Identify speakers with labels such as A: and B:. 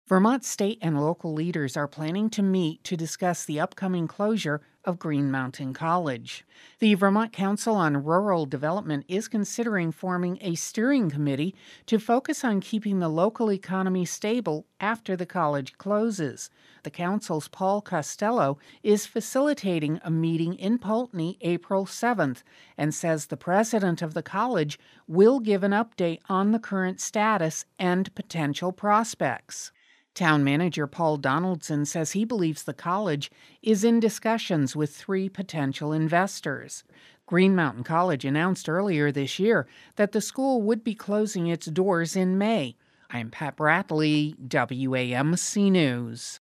A: Vermont state and local leaders are planning to meet to discuss the upcoming closure of Green Mountain College. The Vermont Council on Rural Development is considering forming a steering committee to focus on keeping the local economy stable after the college closes. The council's Paul Costello is facilitating a meeting in Poultney April 7th and says the president of the college will give an update on the current status and potential prospects. Town manager Paul Donaldson says he believes the college is in discussions with 3 potential investors. Green Mountain College announced earlier this year that the school would be closing its doors in May. I'm Pat Bradley, WAMC News.